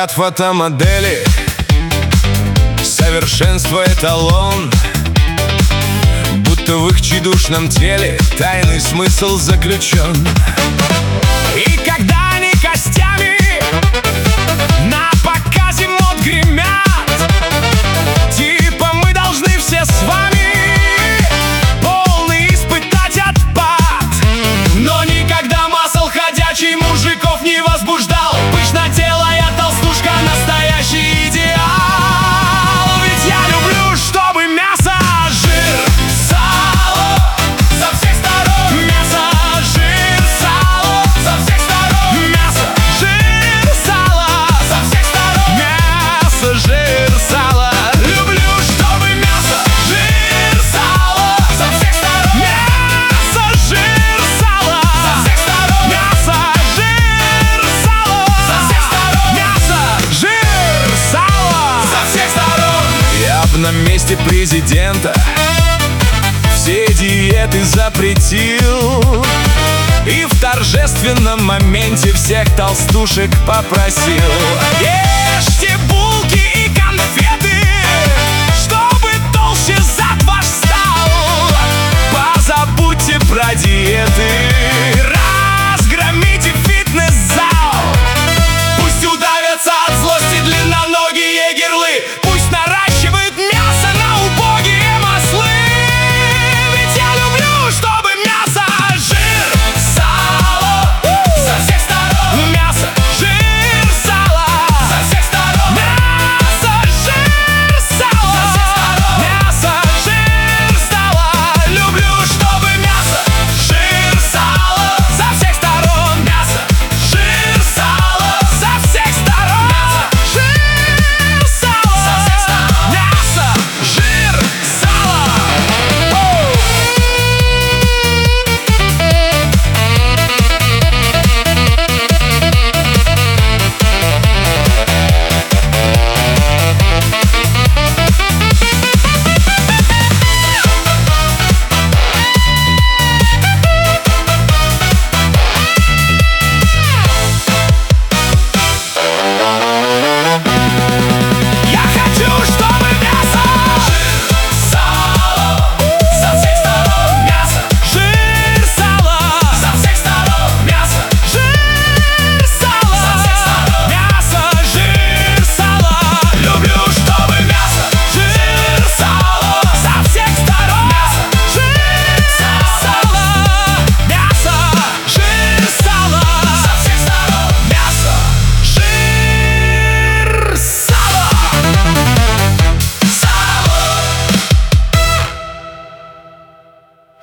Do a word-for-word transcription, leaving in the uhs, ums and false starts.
Говорят фотомодели, совершенство эталон, будто в их тщедушном теле тайный смысл заключен. И когда они костями на показе мод гремят, типа мы должны все с вами полный испытать отпад. Но никогда масл ходячий мужиков не возбуждал. Пышнотелая толстушка — настоящий идеал. Ведь я люблю, чтобы мясо, жир, сало со всех сторон. Мясо, жир, сало со всех сторон. Мясо, жир, сало со всех сторон. Мясо, жир, сало. Люблю, чтобы мясо, жир, сало со всех сторон. Мясо, жир, сало со всех сторон. Мясо, жир, сало со всех сторон. Мясо, жир, сало со всех сторон. Я б на месте президента все диеты запретил и в торжественном моменте всех толстушек попросил: ешь